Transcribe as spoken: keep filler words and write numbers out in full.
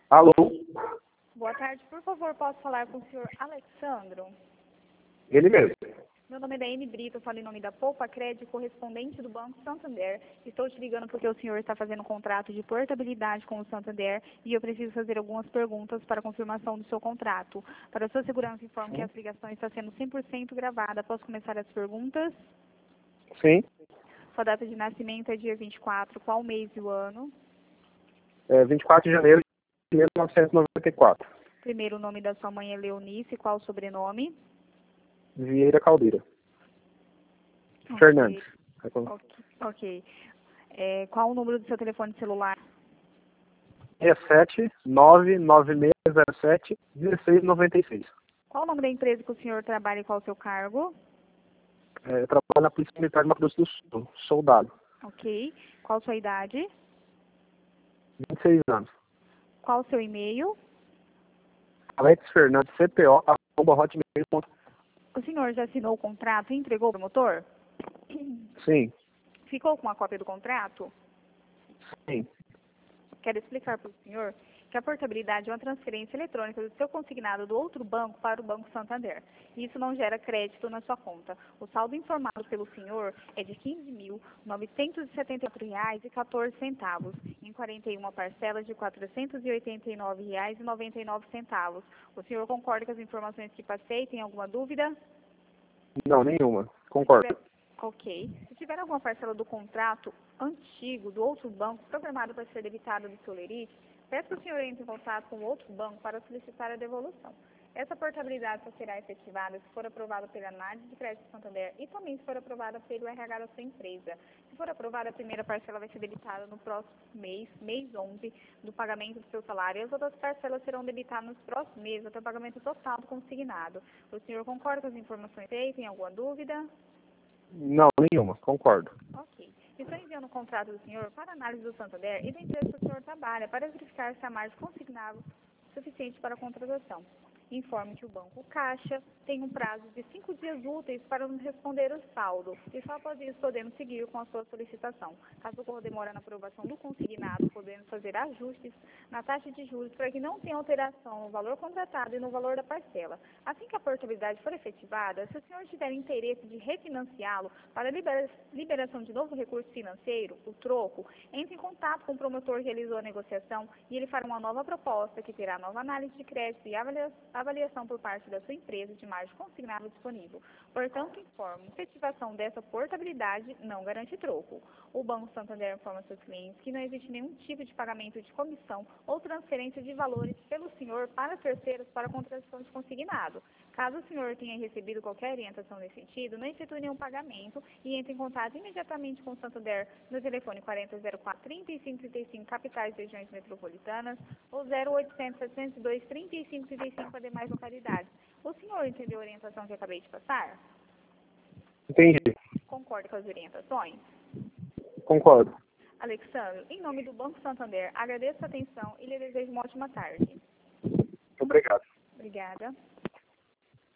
Alô? Boa tarde, por favor, posso falar com o senhor Alexandro? Ele mesmo. Meu nome é Daine Brito, eu falo em nome da Poupa Crédito, correspondente do Banco Santander. Estou te ligando porque o senhor está fazendo um contrato de portabilidade com o Santander e eu preciso fazer algumas perguntas para confirmação do seu contrato. Para sua segurança, informo Sim. que essa ligação está sendo cem por cento gravada. Posso começar as perguntas? Sim. Sua data de nascimento é dia vinte e quatro, qual mês e o ano? É vinte e quatro de janeiro de mil novecentos e noventa e quatro. Primeiro nome da sua mãe é Leonice, qual o sobrenome? Vieira Caldeira. Ok. Fernandes. Ok. ok. É, qual o número do seu telefone celular? É sete nove nove seis zero sete um seis nove seis. Qual o nome da empresa que o senhor trabalha e qual o seu cargo? É, eu trabalho na Polícia Militar de Mato Grosso do Sul. Soldado. Ok. Qual a sua idade? vinte e seis anos. Qual o seu e-mail? Alex Fernandes, C P O, arroba hotmail ponto com. O senhor já assinou o contrato e entregou para o promotor? Sim. Ficou com a cópia do contrato? Sim. Quero explicar para o senhor que a portabilidade é uma transferência eletrônica do seu consignado do outro banco para o Banco Santander. Isso não gera crédito na sua conta. O saldo informado pelo senhor é de quinze mil novecentos e setenta e quatro reais e quatorze centavos, em quarenta e uma parcelas de quatrocentos e oitenta e nove reais e noventa e nove centavos. O senhor concorda com as informações que passei? Tem alguma dúvida? Não, nenhuma. Se Concordo. tiver- Ok. Se tiver alguma parcela do contrato antigo do outro banco programado para ser debitada do seu lerite, peça que o senhor entre em contato com o outro banco para solicitar a devolução. Essa portabilidade só será efetivada se for aprovada pela análise de crédito Santander e também se for aprovada pelo R H da sua empresa. Se for aprovada, a primeira parcela vai ser debitada no próximo mês, mês onze, do pagamento do seu salário, e as outras parcelas serão debitadas nos próximos meses até o pagamento total do consignado. O senhor concorda com as informações feitas? Tem alguma dúvida? Não, nenhuma. Concordo. Ok. Estou enviando o contrato do senhor para análise do Santander e da empresa que o senhor trabalha para verificar se há margem consignável suficiente para a contratação. Informe que o Banco Caixa tem um prazo de cinco dias úteis para nos responder o saldo e só após isso podemos seguir com a sua solicitação. Caso ocorra demora na aprovação do consignado, podemos fazer ajustes na taxa de juros para que não tenha alteração no valor contratado e no valor da parcela. Assim que a portabilidade for efetivada, se o senhor tiver interesse de refinanciá-lo para libera- liberação de novo recurso financeiro, o troco, entre em contato com o promotor que realizou a negociação e ele fará uma nova proposta que terá nova análise de crédito e avalia- avaliação por parte da sua empresa de margem consignado disponível. Portanto, informo, a efetivação dessa portabilidade não garante troco. O Banco Santander informa seus clientes que não existe nenhum tipo de pagamento de comissão ou transferência de valores pelo senhor para terceiros para a contratação de consignado. Caso o senhor tenha recebido qualquer orientação nesse sentido, não efetue nenhum pagamento e entre em contato imediatamente com o Santander no telefone quarenta zero quatro, trinta e cinco trinta e cinco, capitais e regiões metropolitanas, ou zero oitocentos, setecentos e dois, trinta e cinco trinta e cinco para demais localidades. O senhor entendeu a orientação que eu acabei de passar? Entendi. Concorda com as orientações? Concordo. Alexandre, em nome do Banco Santander, agradeço a atenção e lhe desejo uma ótima tarde. Obrigado. Obrigada.